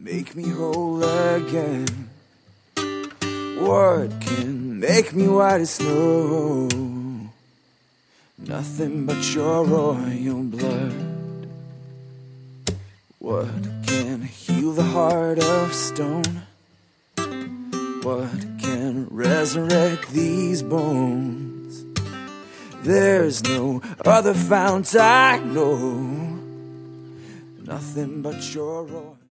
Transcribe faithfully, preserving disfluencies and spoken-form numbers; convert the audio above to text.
make me whole again? What can make me white as snow? Nothing but your royal blood. What can heal the heart of stone? What can resurrect these bones? There's no other fount I know. Nothing but your royal